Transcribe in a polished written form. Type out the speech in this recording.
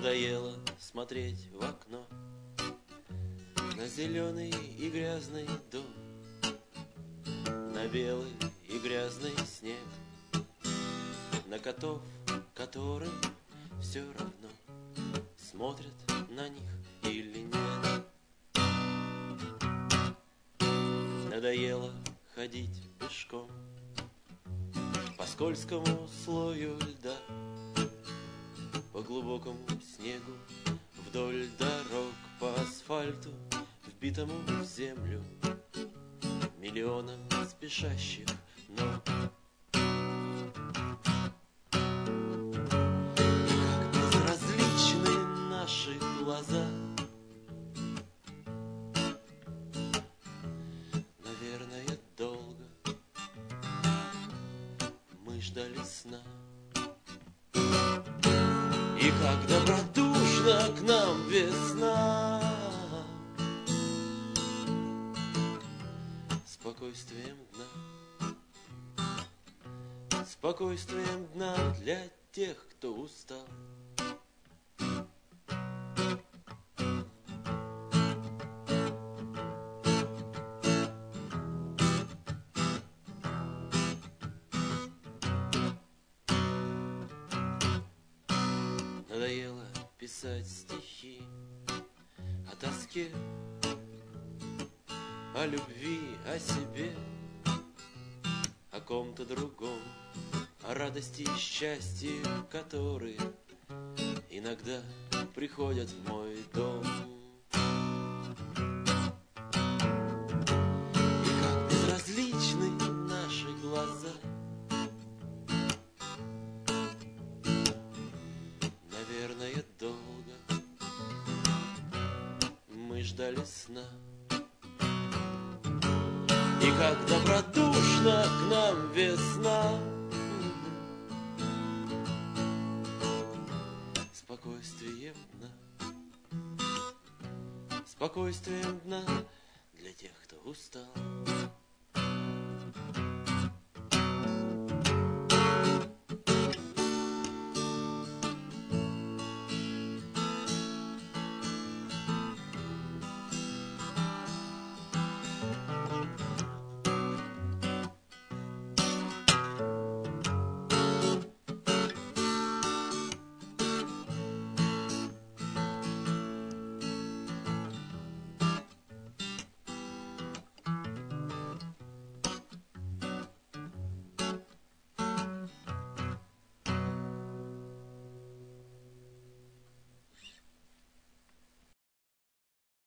Надоело смотреть в окно на зеленый и грязный дом, на белый и грязный снег, на котов, которым все равно, смотрят на них или нет. Надоело ходить пешком по скользкому слою льда, по глубокому снегу, вдоль дорог, по асфальту, вбитому в землю миллионом спешащих ног. Как безразличны наши глаза, наверное, долго мы ждали сна. И как добродушна к нам весна, спокойствием дна для тех, кто устал. Надоело писать стихи о тоске, о любви, о себе, о ком-то другом, о радости и счастье, которые иногда приходят в мой дом. И как безразличны наши глаза, наверное, долго мы ждали сна. И как добродушна к нам весна, спокойствием дна для тех, кто устал.